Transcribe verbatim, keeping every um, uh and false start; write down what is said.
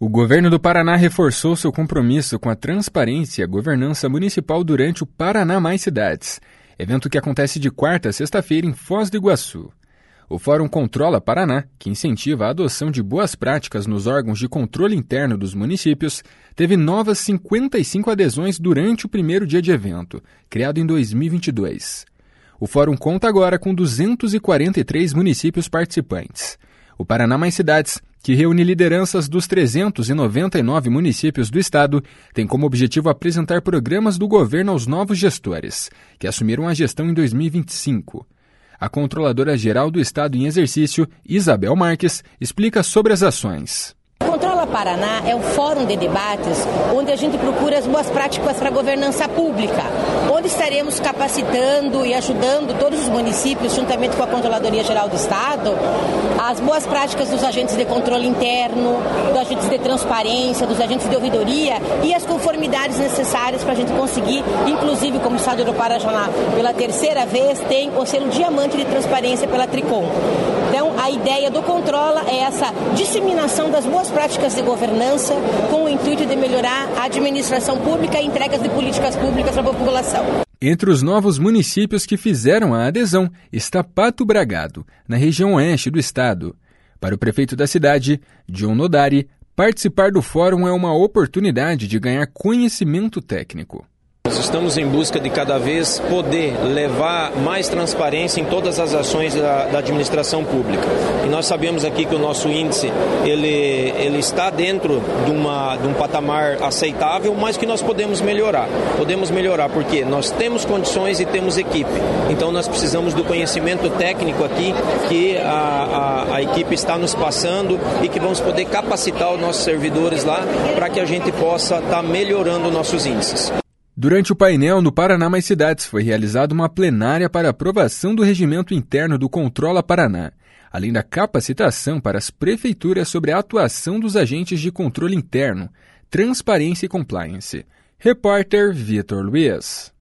O governo do Paraná reforçou seu compromisso com a transparência e a governança municipal durante o Paraná Mais Cidades, evento que acontece de quarta a sexta-feira em Foz do Iguaçu. O Fórum Controla Paraná, que incentiva a adoção de boas práticas nos órgãos de controle interno dos municípios, teve novas cinquenta e cinco adesões durante o primeiro dia de evento, criado em dois mil e vinte e dois. O Fórum conta agora com duzentos e quarenta e três municípios participantes. O Paraná Mais Cidades, que reúne lideranças dos trezentos e noventa e nove municípios do estado, tem como objetivo apresentar programas do governo aos novos gestores, que assumiram a gestão em dois mil e vinte e cinco. A Controladora-Geral do Estado em exercício, Isabel Marques, explica sobre as ações. Controla Paraná é um fórum de debates onde a gente procura as boas práticas para a governança pública, onde estaremos capacitando e ajudando todos os municípios, juntamente com a Controladoria Geral do Estado, as boas práticas dos agentes de controle interno, dos agentes de transparência, dos agentes de ouvidoria e as conformidades necessárias para a gente conseguir, inclusive como o Estado do Paraná, pela terceira vez, tem o selo diamante de transparência pela Tricom. Então, a ideia do Controla é essa disseminação das boas práticas de governança com o intuito de melhorar a administração pública e entregas de políticas públicas para a população. Entre os novos municípios que fizeram a adesão está Pato Bragado, na região oeste do estado. Para o prefeito da cidade, John Nodari, participar do fórum é uma oportunidade de ganhar conhecimento técnico. Nós estamos em busca de cada vez poder levar mais transparência em todas as ações da, da administração pública. E nós sabemos aqui que o nosso índice ele, ele está dentro de, uma, de um patamar aceitável, mas que nós podemos melhorar. Podemos melhorar porque nós temos condições e temos equipe. Então nós precisamos do conhecimento técnico aqui que a, a, a equipe está nos passando e que vamos poder capacitar os nossos servidores lá para que a gente possa estar melhorando nossos índices. Durante o painel no Paraná Mais Cidades foi realizada uma plenária para aprovação do regimento interno do Controla Paraná, além da capacitação para as prefeituras sobre a atuação dos agentes de controle interno, transparência e compliance. Repórter Vitor Luiz.